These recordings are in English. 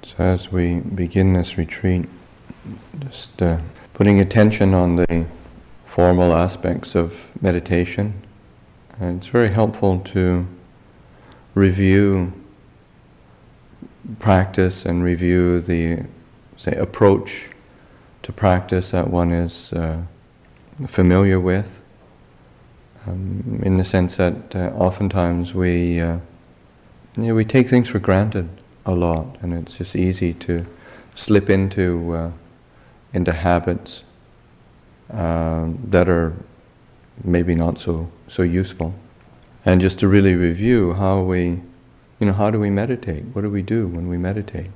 So as we begin this retreat, just putting attention on the formal aspects of meditation, it's very helpful to review practice and review the, say, approach to practice that one is familiar with, in the sense that oftentimes we take things for granted a lot, and it's just easy to slip into habits that are maybe not so useful. And just to really review how do we meditate? What do we do when we meditate?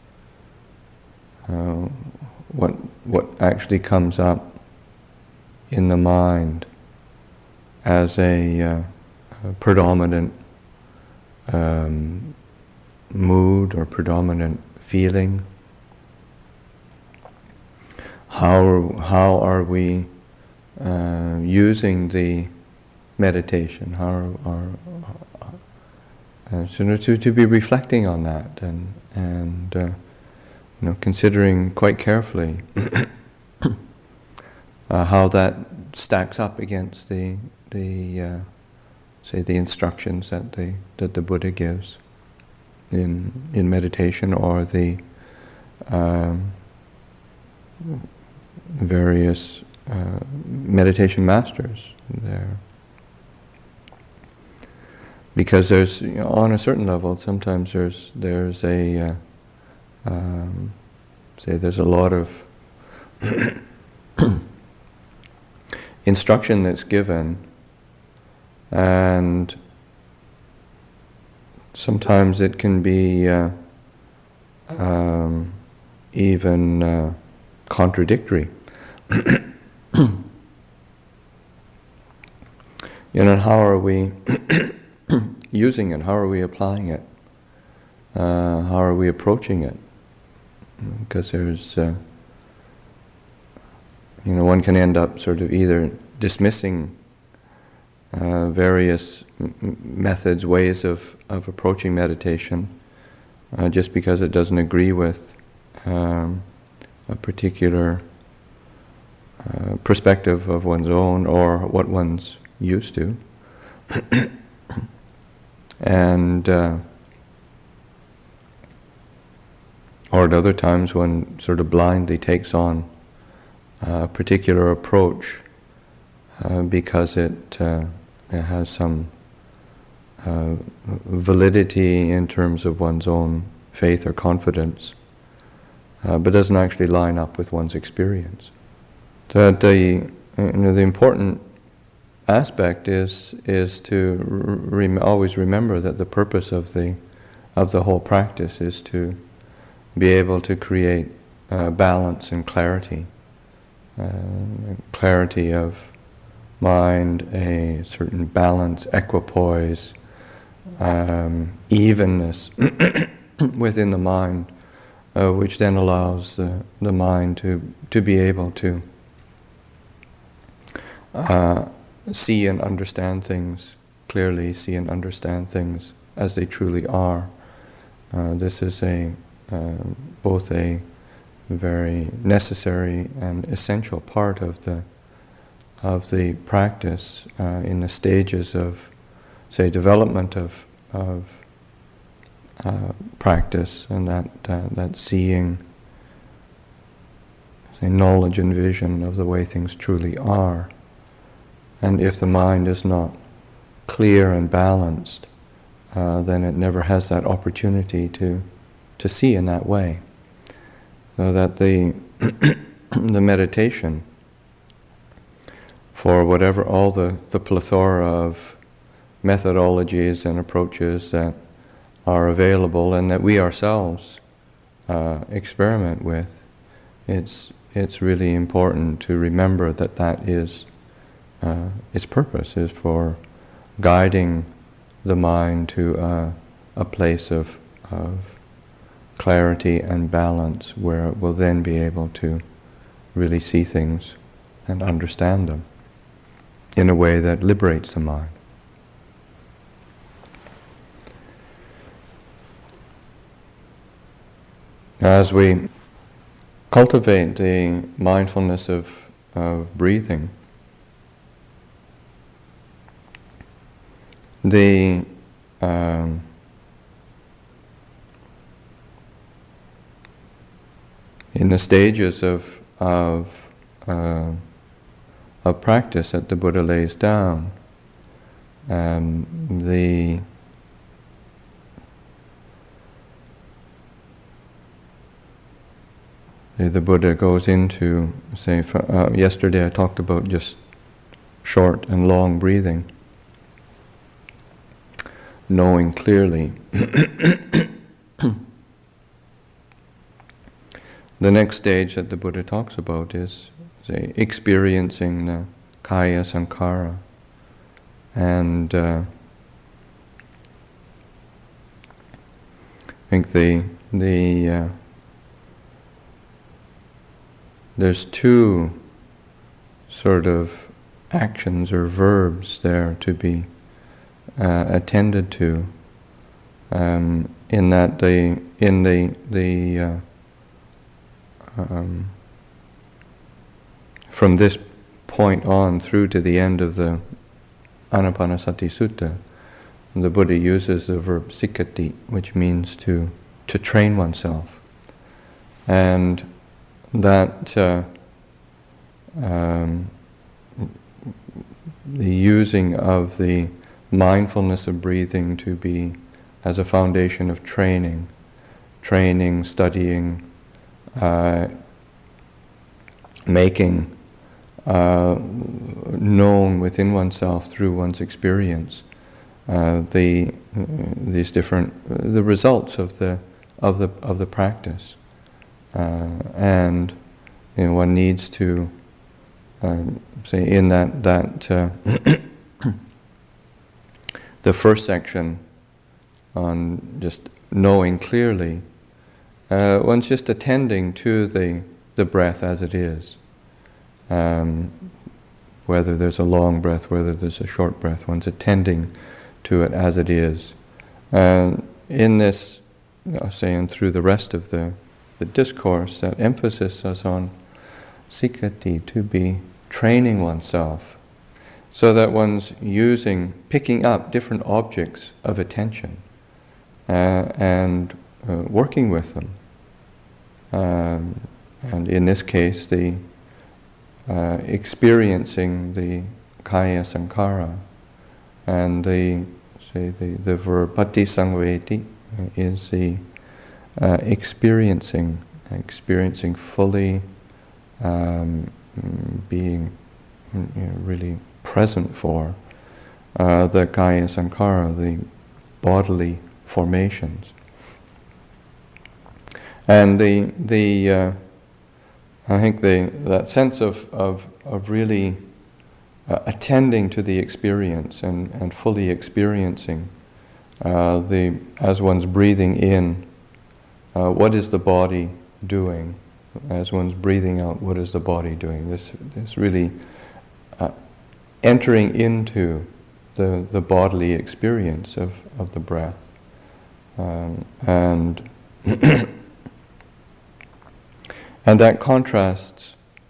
What actually comes up in the mind as a predominant mood or predominant feeling? How are we using the meditation? To be reflecting on that and considering quite carefully how that stacks up against the instructions that the Buddha gives in meditation, or the various meditation masters there. Because there's, on a certain level, sometimes there's a there's a lot of instruction that's given, and sometimes it can be even contradictory. How are we using it? How are we applying it? How are we approaching it? Because there's, one can end up sort of either dismissing various methods, ways of approaching meditation, just because it doesn't agree with a particular perspective of one's own or what one's used to. And or at other times one sort of blindly takes on a particular approach because it has some validity in terms of one's own faith or confidence, but doesn't actually line up with one's experience. That the important aspect is to always remember that the purpose of the whole practice is to be able to create balance and clarity of mind, a certain balance, equipoise, evenness within the mind, which then allows the mind to be able to see and understand things clearly, see and understand things as they truly are. This is both a very necessary and essential part of the practice in the stages of, say, development of practice, and that seeing, say, knowledge and vision of the way things truly are. And if the mind is not clear and balanced, then it never has that opportunity to see in that way. So that the meditation, for whatever all the plethora of methodologies and approaches that are available and that we ourselves experiment with, it's really important to remember that is its purpose is for guiding the mind to a place of clarity and balance, where it will then be able to really see things and understand them in a way that liberates the mind. as we cultivate the mindfulness of breathing, the in the stages of practice that the Buddha lays down, the Buddha goes into, say, yesterday I talked about just short and long breathing, knowing clearly. The next stage that the Buddha talks about is, say, experiencing the kaya sankhara, and I think there's two sort of actions or verbs there to be attended to, in that from this point on through to the end of the Anapanasati Sutta, the Buddha uses the verb sikati, which means to train oneself, and that the using of the mindfulness of breathing to be as a foundation of training, studying, making known within oneself through one's experience these different the results of the practice, and one needs to say in that the first section on just knowing clearly, one's just attending to the breath as it is. Whether there's a long breath, whether there's a short breath, one's attending to it as it is. In this, saying through the rest of the discourse, that emphasis is on sikati, to be training oneself, so that one's picking up different objects of attention and working with them. And in this case, experiencing the kaya sankhara, and the verb patisangveti is the experiencing fully, being really present for the kaya sankhara, the bodily formations, and I think that sense of really attending to the experience and fully experiencing as one's breathing in, what is the body doing? As one's breathing out, what is the body doing? This really entering into the bodily experience of the breath, and and that contrasts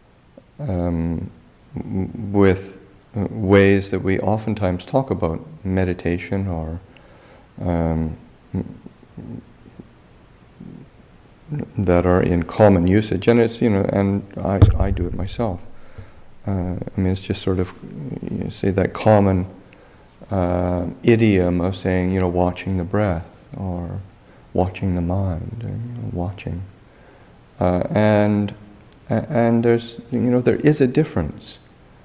with ways that we oftentimes talk about meditation, or that are in common usage, and it's and I do it myself. It's just sort of say that common idiom of saying watching the breath, or watching the mind, or watching. And there's there is a difference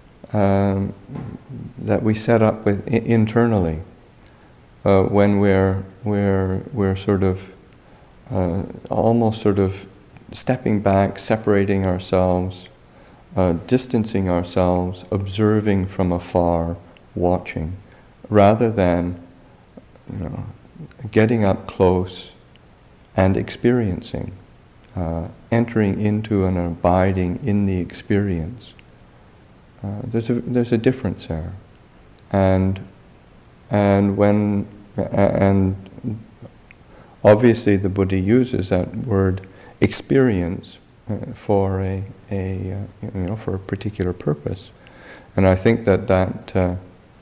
that we set up with internally when we're sort of almost sort of stepping back, separating ourselves, distancing ourselves, observing from afar, watching, rather than getting up close and experiencing. Entering into and abiding in the experience. There's a difference there, and obviously the Buddha uses that word experience for for a particular purpose. And I think that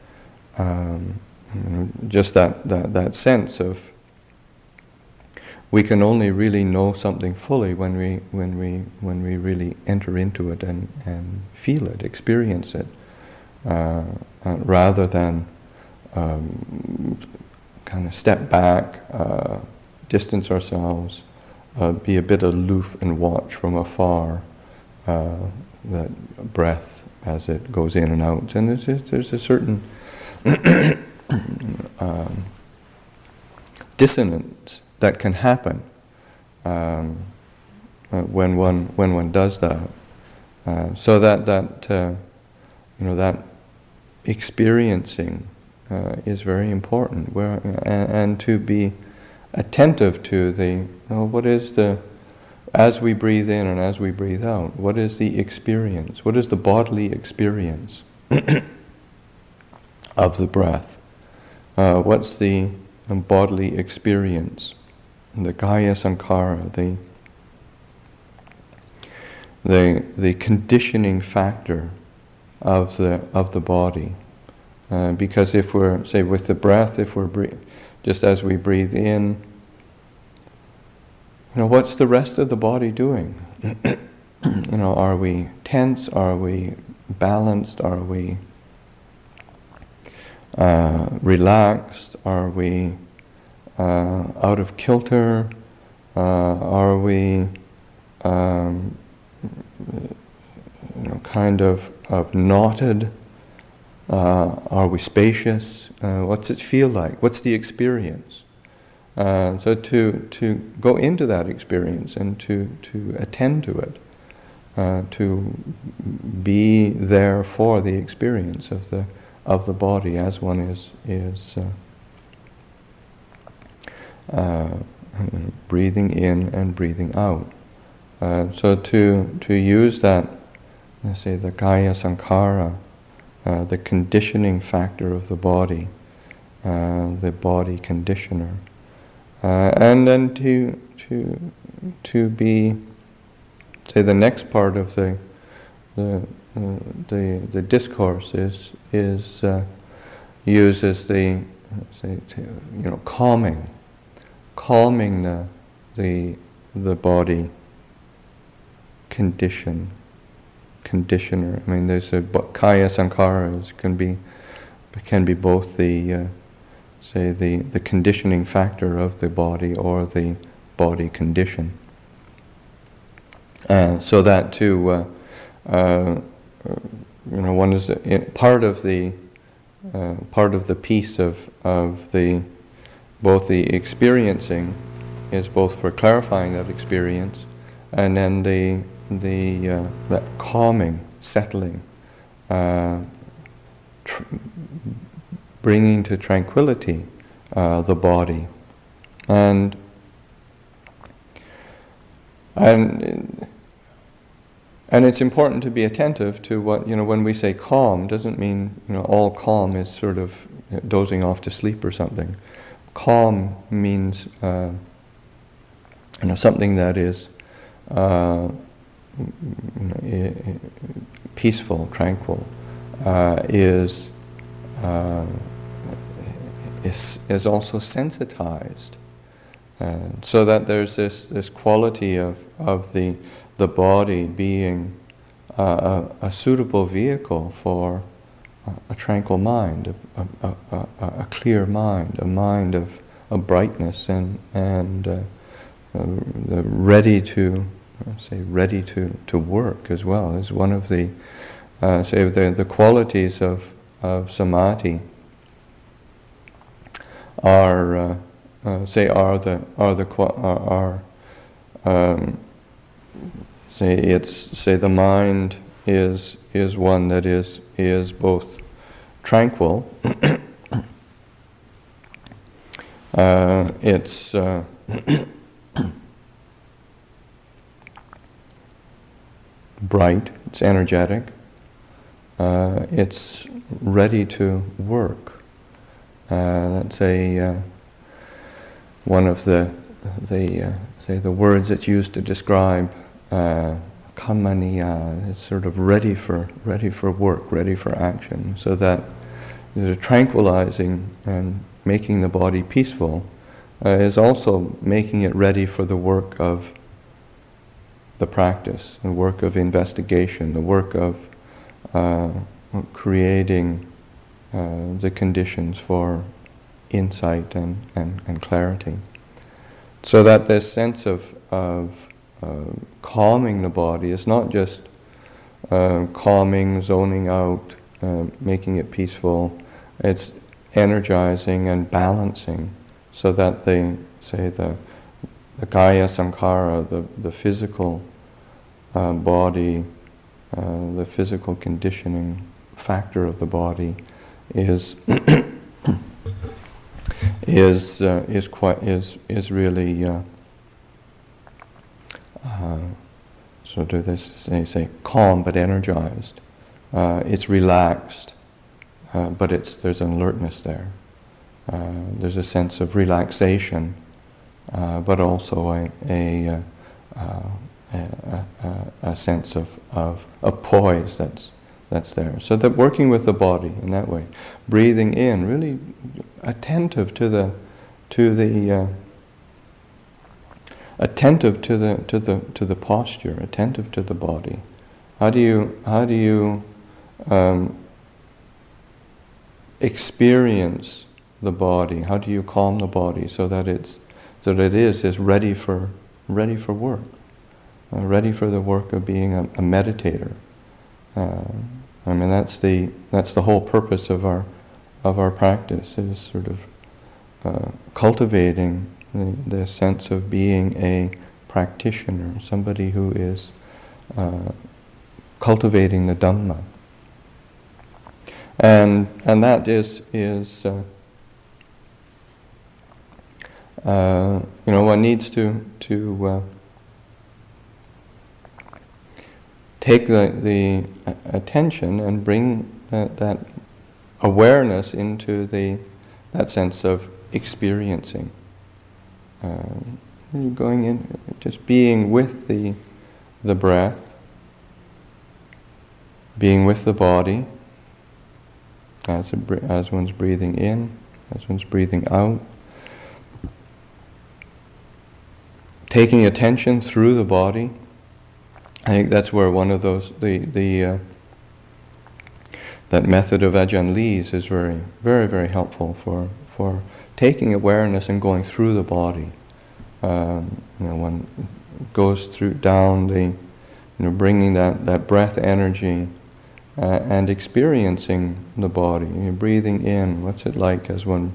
just that sense of we can only really know something fully when we really enter into it and feel it, experience it, rather than kind of step back, distance ourselves, be a bit aloof and watch from afar that breath as it goes in and out. And there's a certain dissonance that can happen when one does that. So that experiencing is very important. And to be attentive to what is as we breathe in and as we breathe out, what is the experience? What is the bodily experience of the breath? What's the bodily experience? The kaya sankhara, the conditioning factor of the body. Because if we're, say, with the breath, if we're just as we breathe in, what's the rest of the body doing? Are we tense? Are we balanced? Are we relaxed? Are we out of kilter? Are we kind of knotted? Are we spacious? What's it feel like? What's the experience? So to go into that experience and to attend to it, to be there for the experience of the body as one is breathing in and breathing out. So to use that, let's say, the kaya sankhara, the conditioning factor of the body conditioner, and then to be, say, the next part of the discourse is uses the, say, calming the body conditioner. I mean, there's a kaya sankharas can be both the say the conditioning factor of the body or the body condition. So that too, one is part of the piece of the both the experiencing is both for clarifying that experience, and then that calming, settling, bringing to tranquility the body, and it's important to be attentive to what, when we say calm, doesn't mean all calm is sort of dozing off to sleep or something. Calm means something that is peaceful, tranquil, is also sensitized, so that there's this quality of the body being a suitable vehicle for a tranquil mind, a clear mind, a mind of brightness and ready to work as well. Is one of the the qualities of samadhi the mind is one that is both tranquil. It's bright. It's energetic. It's ready to work. That's one of the say the words that's used to describe kamaniya, it's sort of ready for work, ready for action, so that the tranquilizing and making the body peaceful is also making it ready for the work of the practice, the work of investigation, the work of creating the conditions for insight and clarity. So that this sense of calming the body is not just calming, zoning out, making it peaceful. It's energizing and balancing, so that the kaya sankhara, the physical body, the physical conditioning factor of the body is really so do this say calm but energized. It's relaxed, but there's an alertness there. There's a sense of relaxation, but also a sense of poise that's there. So that working with the body in that way, breathing in, really attentive to the posture, attentive to the body. How do you experience the body? How do you calm the body so that it is ready for work, ready for the work of being a meditator? I mean, that's the whole purpose of our practice, is sort of cultivating the sense of being a practitioner, somebody who is cultivating the Dhamma, and that is one needs to take the attention and bring that awareness into that sense of experiencing. Going in, just being with the breath, being with the body as one's breathing in, as one's breathing out. Taking attention through the body. I think that's where one of those that method of Ajahn Lee's is very, very, very helpful for taking awareness and going through the body. One goes through down bringing that breath energy and experiencing the body. Breathing in, what's it like as one,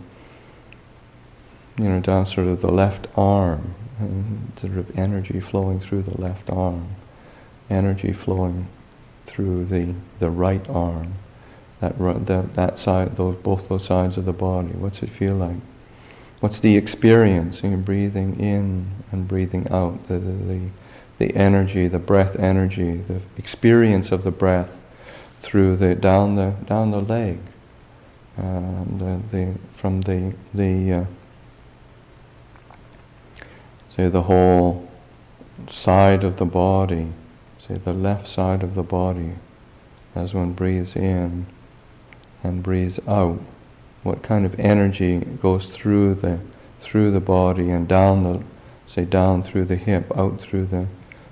down sort of the left arm, sort of energy flowing through the left arm, energy flowing through the right arm, that side, both those sides of the body. What's it feel like? What's the experience? Breathing in and breathing out, the energy, the breath energy, the experience of the breath through down the leg, from say the whole side of the body, say the left side of the body, as one breathes in and breathes out. What kind of energy goes through the body and down through the hip, out through the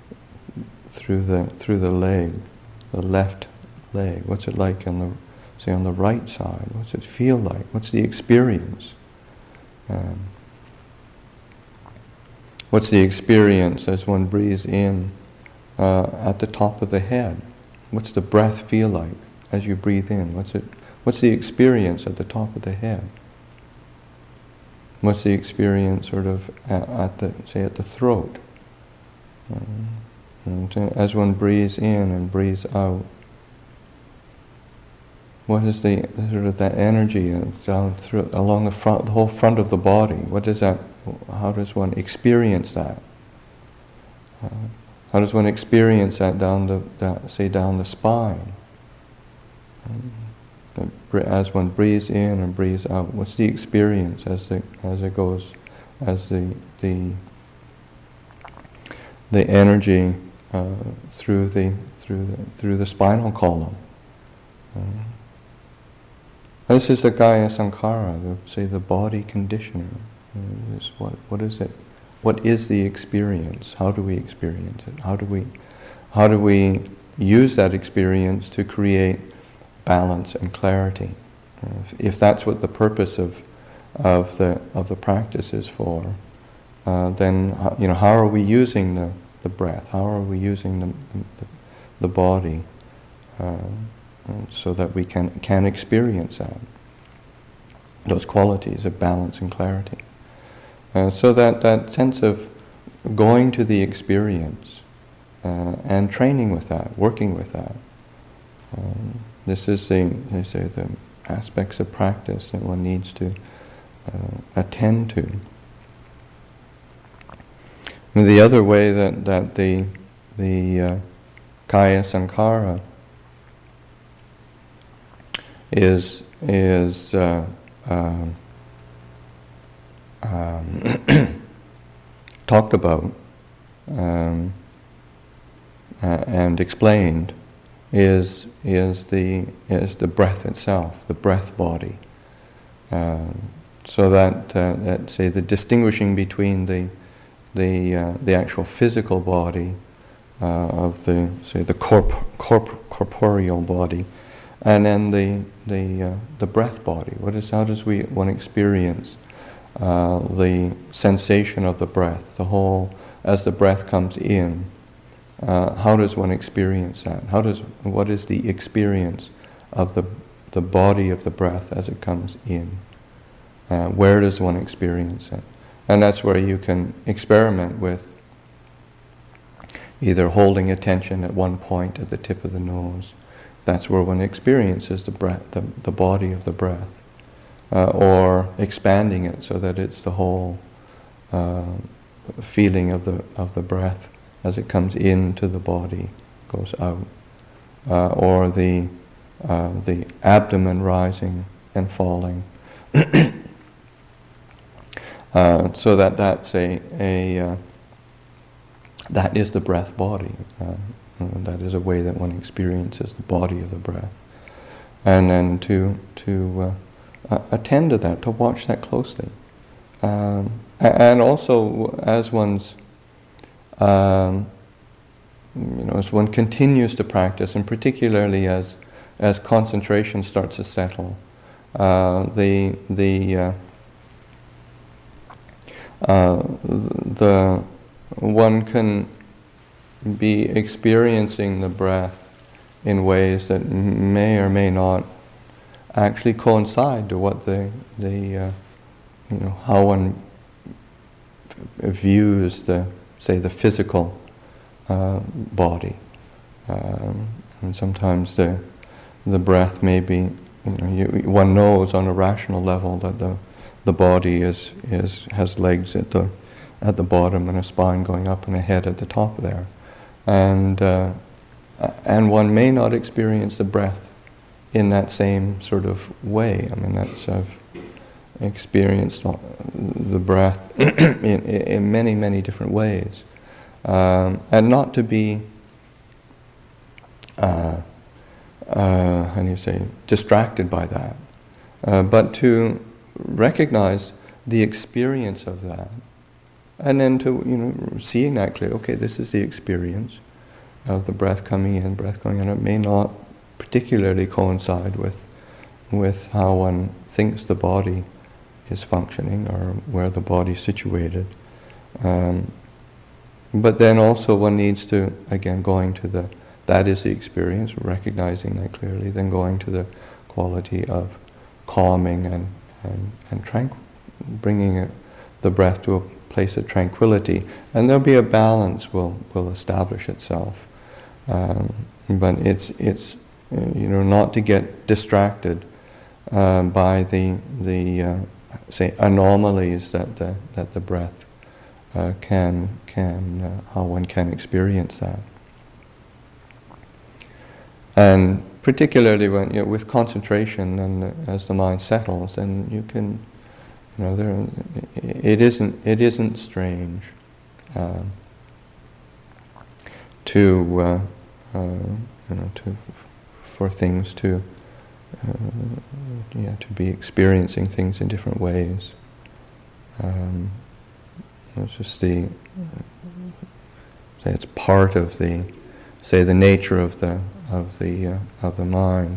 leg, the left leg. What's it like on the right side? What's it feel like? What's the experience? What's the experience as one breathes in at the top of the head? What's the breath feel like as you breathe in? What's the experience at the top of the head? What's the experience sort of at the throat? As one breathes in and breathes out, what is the sort of that energy down through along the whole front of the body? What is that? How does one experience that? How does one experience that down the spine? As one breathes in and breathes out, what's the experience as it goes as the energy through the spinal column. This is the Kaya Sankhara, the body conditioning. What is it? What is the experience? How do we experience it? How do we use that experience to create balance and clarity? If that's what the purpose of the practice is for, then how are we using the breath? How are we using the body so that we can experience those qualities of balance and clarity? So that sense of going to the experience and training with that, working with that. This is the aspects of practice that one needs to attend to. And the other way that the Kaya Sankhara is talked about and explained is the breath itself, the breath body. So that say the distinguishing between the actual physical body of the corporeal body, and then the breath body. How does one experience the sensation of the breath, the whole, as the breath comes in? How does one experience that? What is the experience of the body of the breath as it comes in? Where does one experience it? And that's where you can experiment with either holding attention at one point at the tip of the nose. That's where one experiences the breath, the body of the breath, or expanding it so that it's the whole feeling of the breath as it comes into the body, goes out, or the abdomen rising and falling. So that's that is the breath body. That is a way that one experiences the body of the breath, and then to attend to that, to watch that closely, and also as one's as one continues to practice, and particularly as concentration starts to settle, one can be experiencing the breath in ways that may or may not actually coincide to what how one views the physical body, and sometimes the breath may be, one knows on a rational level that the body has legs at the bottom and a spine going up and a head at the top there, and one may not experience the breath in that same sort of way. I mean, I've experienced the breath in many, many different ways, and not to be distracted by that, but to recognize the experience of that, and then to seeing that clearly. Okay, this is the experience of the breath coming in, breath going in. It may not particularly coincide with how one thinks the body is functioning or where the body is situated. But then also one needs to, again, going to that is the experience, recognizing that clearly, then going to the quality of calming and bringing the breath to a place of tranquility, and there'll be a balance will establish itself. But it's not to get distracted by the anomalies that the breath can how one can experience that. And particularly when with concentration, and as the mind settles, then you can it isn't strange to for things to be experiencing things in different ways. It's just say it's part of the nature of the mind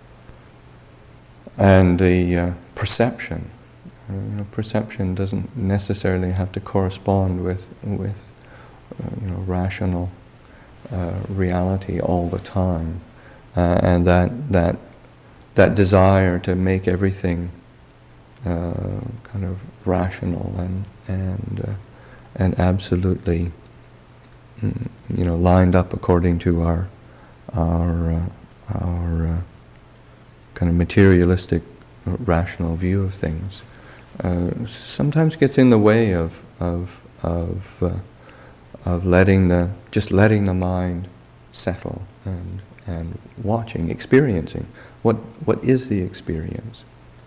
and the perception. Perception doesn't necessarily have to correspond with rational reality all the time, and that desire to make everything kind of rational and absolutely lined up according to our kind of materialistic rational view of things sometimes gets in the way of letting the mind settle and watching, experiencing what is the experience.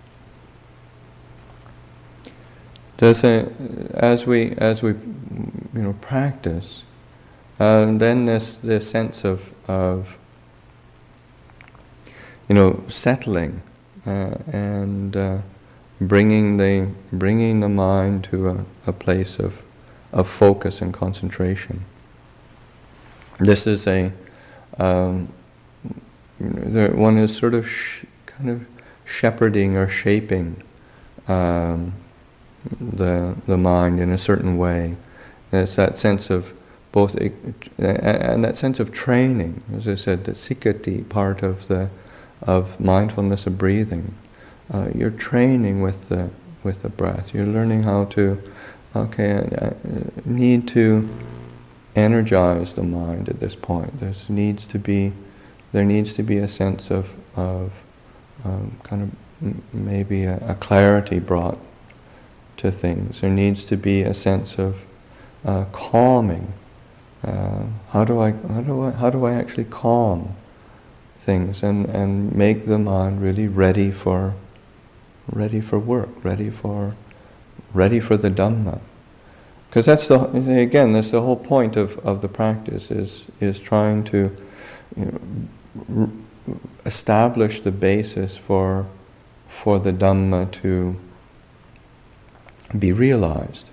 As we practice, then this sense of settling and bringing the mind to a place of focus and concentration. This is one is sort of kind of shepherding or shaping the mind in a certain way. It's that sense of both, and that sense of training, as I said, the sikati part of mindfulness of breathing. You're training with the breath. You're learning how to, I need to energize the mind at this point. There needs to be a sense of kind of maybe a clarity brought to things. There needs to be a sense of calming. How do I actually calm things and make the mind really ready for work, ready for the Dhamma? Because that's the whole point of the practice is trying to establish the basis for the Dhamma to be realized.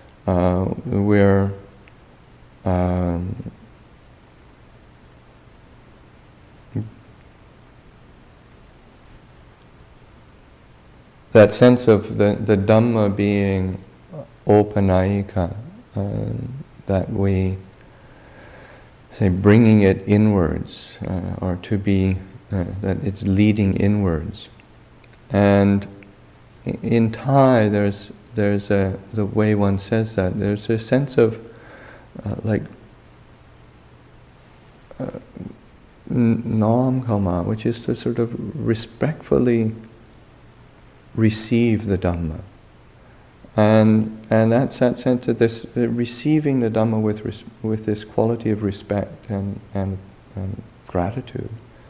That sense of the Dhamma being opanayika, that we say bringing it inwards, or to be that it's leading inwards. And in Thai, there's the way one says that, there's a sense of nom kama, which is to sort of respectfully receive the Dhamma, and that's that sense of this receiving the Dhamma with this quality of respect and gratitude.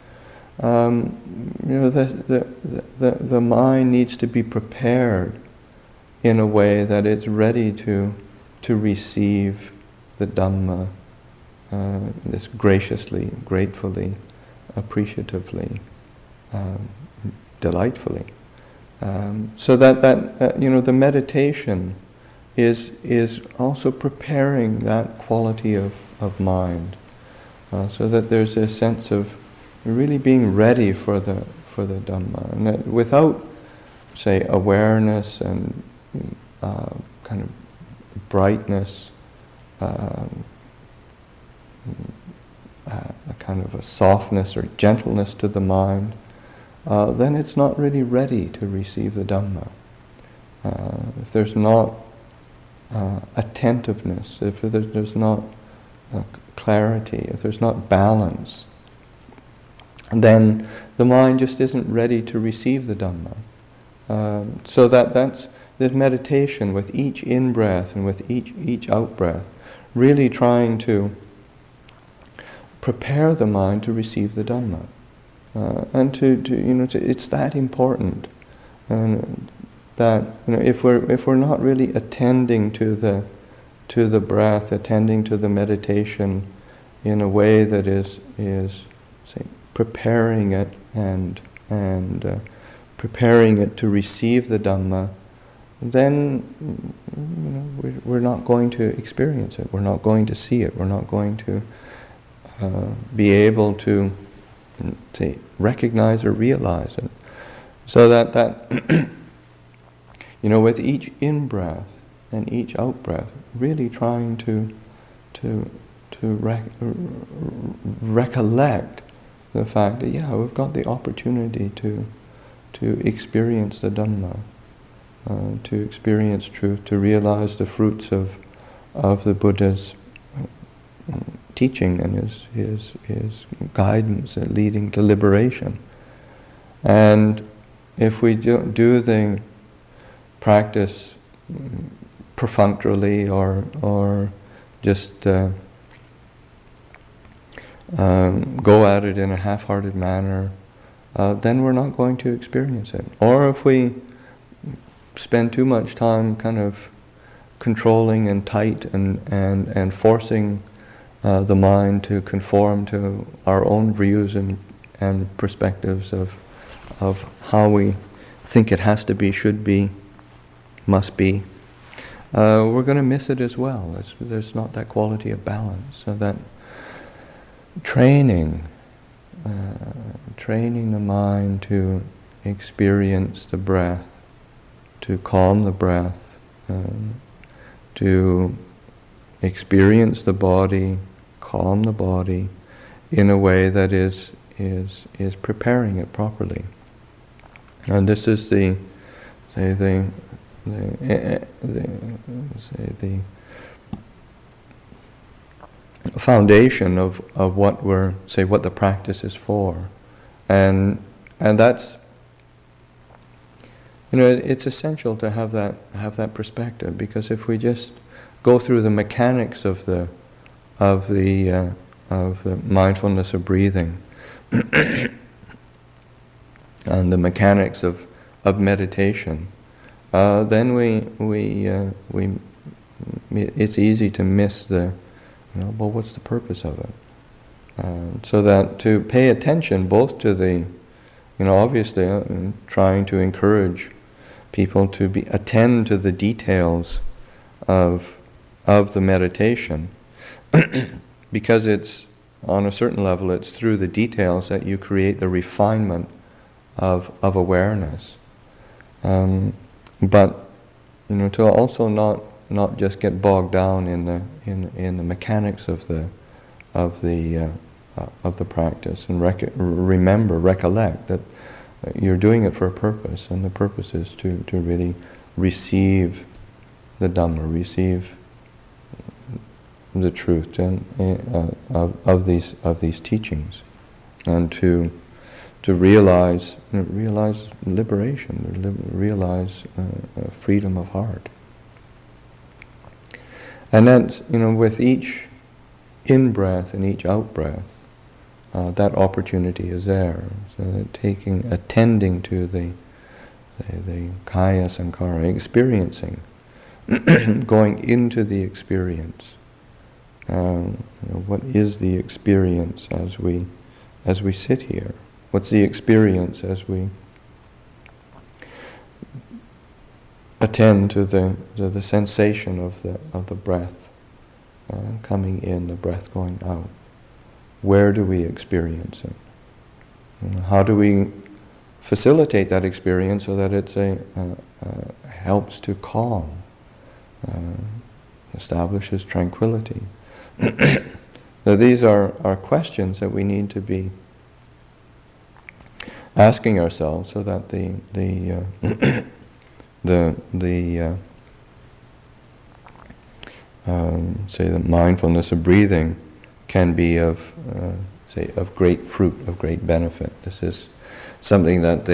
The mind needs to be prepared in a way that it's ready to receive the Dhamma, this graciously, gratefully, appreciatively, delightfully. So that the meditation is also preparing that quality of mind, so that there's a sense of really being ready for the Dhamma, and that without, say, awareness and kind of brightness, a kind of a softness or gentleness to the mind, then it's not really ready to receive the Dhamma. If there's not attentiveness, if there's not clarity, if there's not balance, then the mind just isn't ready to receive the Dhamma. So that's this meditation with each in-breath and with each out-breath, really trying to prepare the mind to receive the Dhamma. And to it's that important. And that if we're not really attending to the breath, attending to the meditation in a way that is say, preparing it and preparing it to receive the Dhamma, then we're not going to experience it. We're not going to see it. We're not going to be able to say, recognize or realize it. So that with each in-breath and each out-breath, really trying to recollect the fact that we've got the opportunity to experience the Dhamma, to experience truth, to realize the fruits of the Buddha's teaching and his guidance leading to liberation. And if we do the practice perfunctorily or just go at it in a half-hearted manner, then we're not going to experience it. Or if we spend too much time kind of controlling and tight and forcing the mind to conform to our own views and perspectives of how we think it has to be, should be, must be, we're going to miss it as well. There's not that quality of balance. So that training the mind to experience the breath, to calm the breath, to experience the body, calm the body in a way that is preparing it properly. And this is the foundation of what what the practice is for, and that's it's essential to have that perspective, because if we just go through the mechanics of the mindfulness of breathing and the mechanics of meditation, then it's easy to miss what's the purpose of it? So that to pay attention both to the, obviously trying to encourage people to attend to the details of the meditation, because it's, on a certain level, it's through the details that you create the refinement of awareness. But to also not just get bogged down in the mechanics of the practice, and recollect that you're doing it for a purpose, and the purpose is to really receive the Dhamma, receive the truth of these teachings, and to realize liberation, realize freedom of heart. And that, with each in-breath and each out-breath, that opportunity is there. So that attending to the kaya sankhara, experiencing, going into the experience. What is the experience as we sit here? What's the experience as we attend to the sensation of the breath coming in, the breath going out? Where do we experience it? How do we facilitate that experience so that it helps to calm, establishes tranquility? So these are questions that we need to be asking ourselves, so that the mindfulness of breathing can be of great fruit, of great benefit. This is something that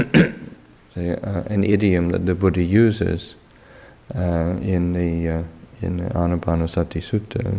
an idiom that the Buddha uses in the Anapanasati Sutta.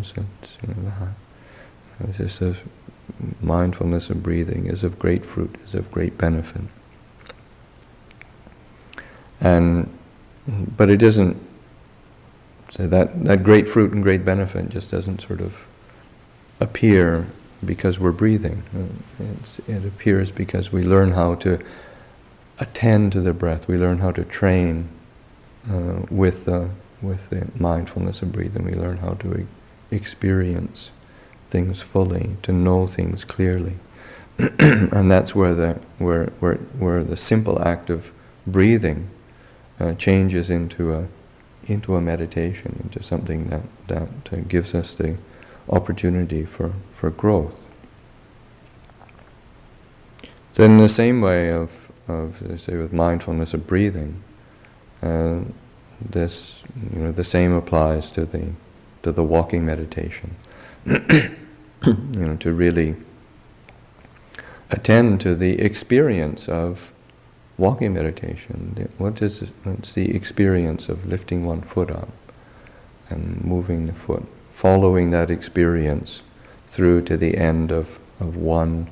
This is mindfulness of breathing is of great fruit, is of great benefit. and but it doesn't. So that great fruit and great benefit just doesn't sort of appear because we're breathing. It appears because we learn how to attend to the breath. We learn how to train with the mindfulness of breathing. We learn how to experience things fully, to know things clearly, and that's where the simple act of breathing changes into a meditation, into something that gives us the opportunity for growth. So in the same way of say with mindfulness of breathing, this the same applies to the walking meditation. To really attend to the experience of walking meditation. It's the experience of lifting one foot up and moving the foot, following that experience through to the end of one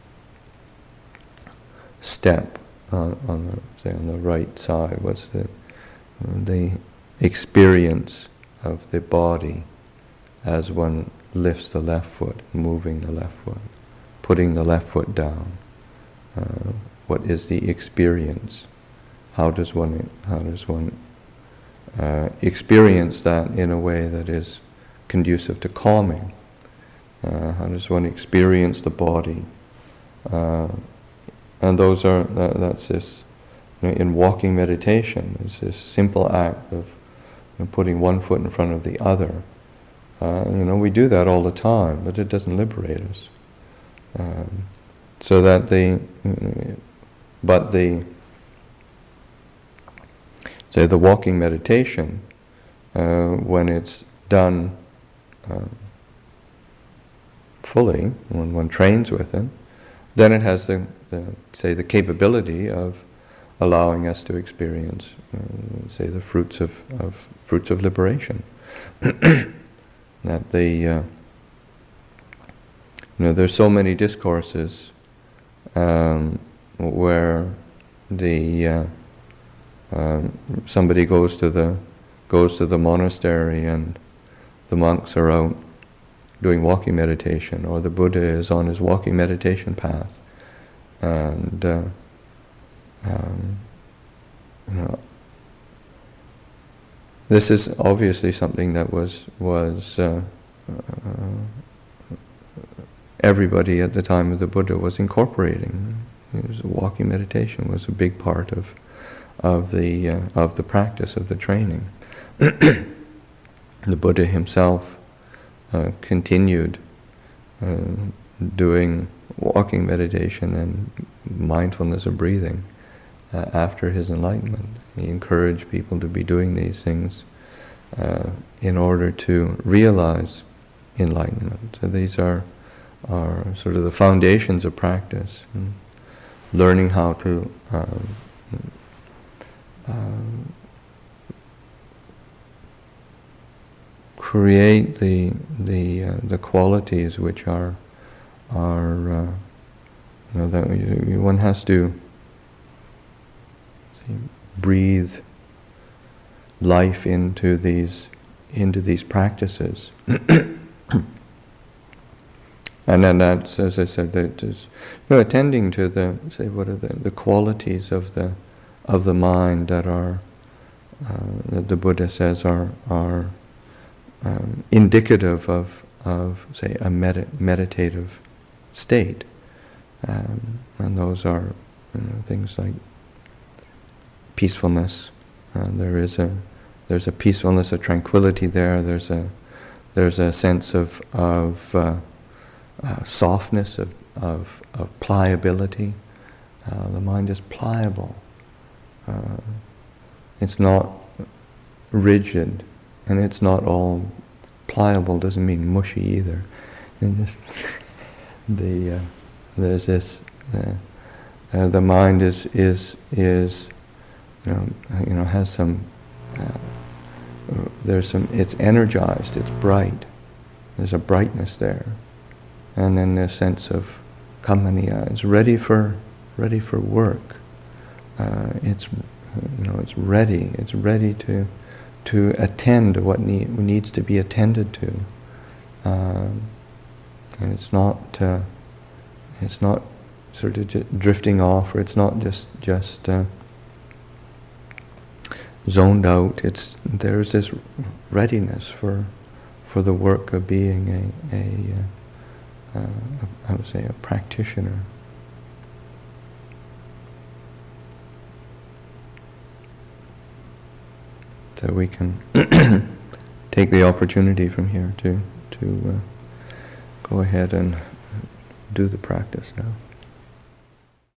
step on the right side. What's the experience of the body as one lifts the left foot, moving the left foot, putting the left foot down. What is the experience? How does one experience that in a way that is conducive to calming? How does one experience the body? And that's this, in walking meditation, it's this simple act of putting one foot in front of the other. We do that all the time, but it doesn't liberate us. So that the walking meditation, when it's done fully, when one trains with it, then it has the capability of allowing us to experience, the fruits of liberation. That there's so many discourses where somebody goes to the monastery and the monks are out doing walking meditation, or the Buddha is on his walking meditation path, and this is obviously something that was everybody at the time of the Buddha was incorporating. Walking meditation was a big part of the practice of the training. The Buddha himself continued doing walking meditation and mindfulness of breathing after his enlightenment. He encouraged people to be doing these things in order to realize enlightenment. So these are sort of the foundations of practice. Learning how to create the qualities which are that one has to breathe life into these practices. And then that's, as I said, that is, attending to what are the qualities of the mind that are that the Buddha says are indicative of say a meditative state, and those are things like peacefulness. There's a peacefulness, a tranquility there. There's a sense of softness, of pliability. The mind is pliable. It's not rigid, and it's not all pliable. Doesn't mean mushy either. And just there's this. The mind is has some. There's some. It's energized. It's bright. There's a brightness there. And then a sense of kamaniya, it's ready for work. It's it's ready. It's ready to attend to what needs to be attended to, and it's not sort of drifting off, or it's not just zoned out. There's this readiness for the work of being I would say a practitioner. So we can take the opportunity from here to go ahead and do the practice now.